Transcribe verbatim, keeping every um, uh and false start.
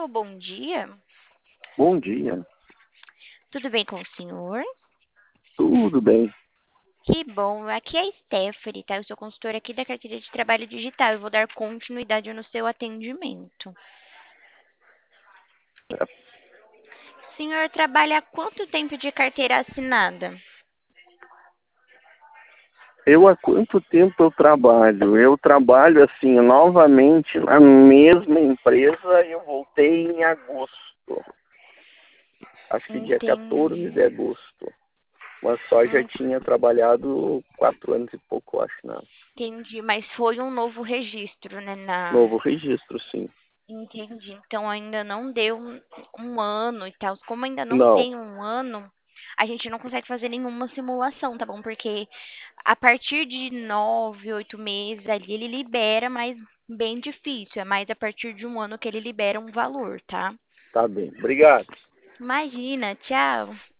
Alô, bom dia. Bom dia, Tudo bem com o senhor? tudo bem. Que bom. Aqui é a Stephanie, tá? Eu sou consultora aqui da carteira de trabalho digital. Eu vou dar continuidade no seu atendimento. O senhor trabalha há quanto tempo de carteira assinada? Eu há quanto tempo eu trabalho? Eu trabalho assim novamente na mesma empresa e eu voltei em agosto. Acho que dia quatorze Entendi. de agosto. Mas só já Hum, tinha trabalhado quatro anos e pouco, acho, não. Entendi, mas foi um novo registro, né? Na... Novo registro, sim. Entendi. Então ainda não deu um, um ano e tal. Como ainda não Não, tem um ano, a gente não consegue fazer nenhuma simulação, tá bom? Porque a partir de nove, oito meses ali, ele libera, mas bem difícil. É mais a partir de um ano que ele libera um valor, tá? tá bem. Obrigado. Imagina, tchau.